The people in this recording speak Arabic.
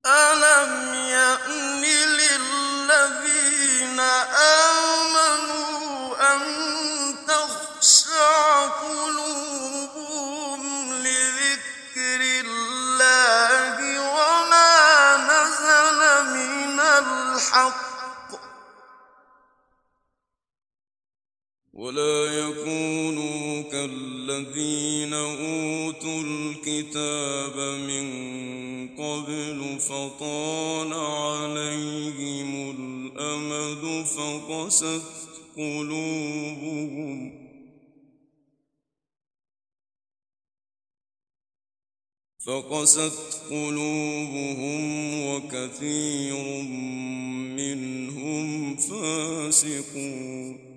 أَلَمْ يَأْنِ لِلَّذِينَ آمَنُوا أَن تَخْشَعَ قُلُوبُهُمْ لِذِكْرِ اللَّهِ وَمَا نَزَلَ مِنَ الْحَقِّ وَلَا يَكُونُوا كَالَّذِينَ أُوتُوا الْكِتَابَ مِن قَبْلُ فَطَالَ عَلَيْهِمُ الْأَمَدُ فَقَسَتْ قُلُوبُهُمْ وَكَثِيرٌ مِّنْهُمْ فَاسِقُونَ